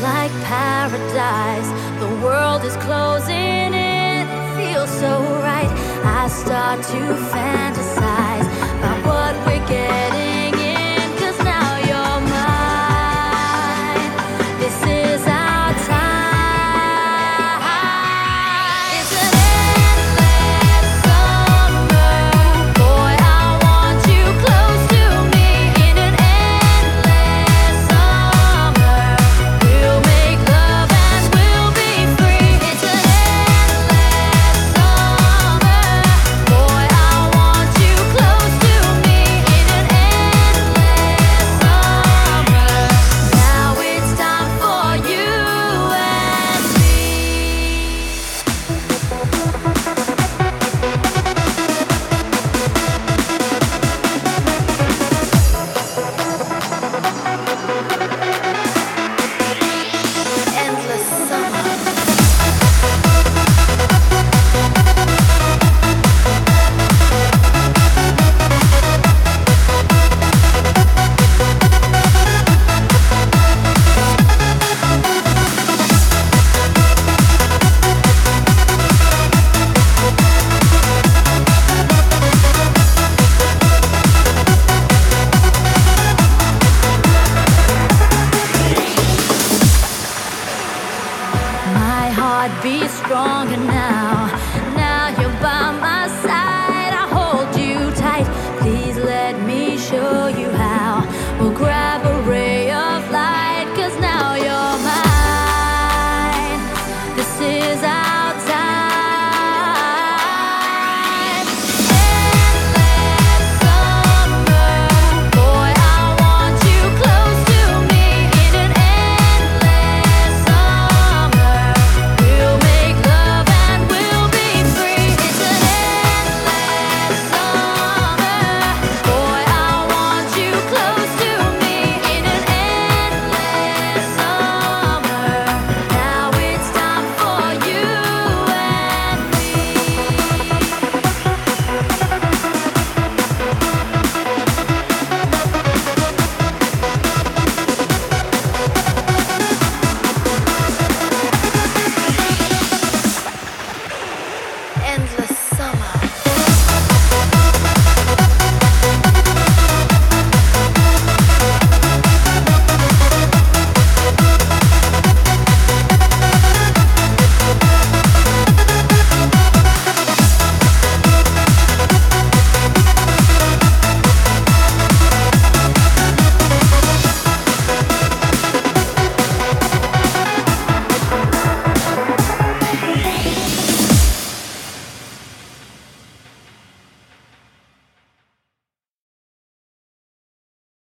like paradise. The world is closing in, it feels so right. I start to fantasize about what we're getting in, 'cause now you're mine. This is our time. It's an endless summer. Boy, I want you close to me in an endless summer. We'll make love and we'll be free. It's an endless summer. Boy, I want you close to me in an endless summer. Now it's time for you and me. Endless summer. My heart beats stronger now. Now you're by my side. I hold you tight. Please let me show you how. We'll grab a ray of light, 'cause now you're mine.